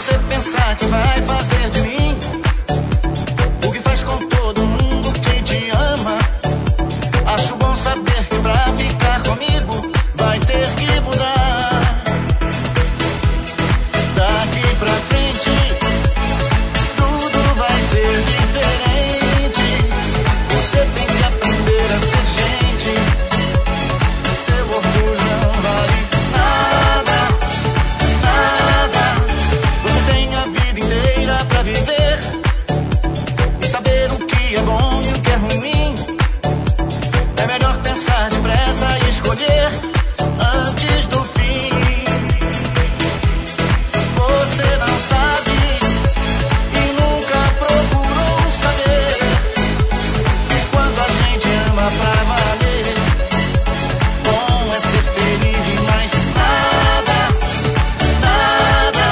você pensar que vai fazer de mim o que faz com todo mundo que te ama, acho bom saber que pra ficar comigo vai ter que mudar. Daqui pra frente tudo vai ser diferente. Você tem que aprender a ser gente. Seu orgulho não vale nada, nada. Você tem a vida inteira pra viver e saber o que é bom e o que é ruim. É melhor pensar depressa e escolher antes do fim. Você não sabe e nunca procurou saber que quando a gente ama pra valer, bom é ser feliz e mais nada, nada.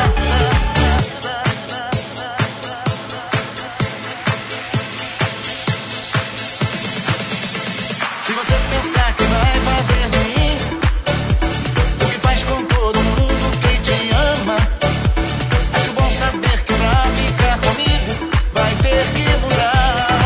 Se você pensar que vai fazer de mim o que faz com todo mundo que te ama, acho bom saber que pra ficar comigo vai ter que mudar.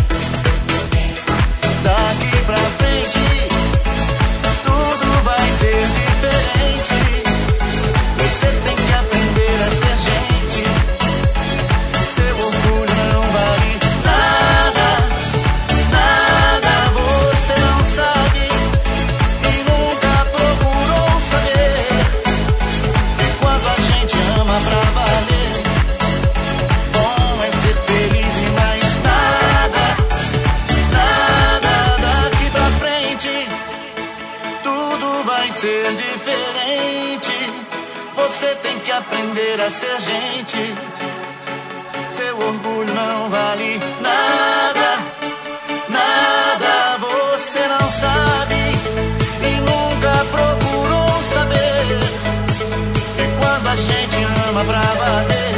Daqui pra frente tudo vai ser diferente. Você tem que aprender a ser gente. Seu orgulho não vale nada, nada. Você não sabe e nunca procurou saber que quando a gente ama pra valer, bom é ser feliz e mais nada, nada. Daqui pra frente tudo vai ser diferente. Você tem que aprender a ser gente. Seu orgulho não vale nada, nada. Você não sabe e nunca procurou saber que quando a gente ama pra valer,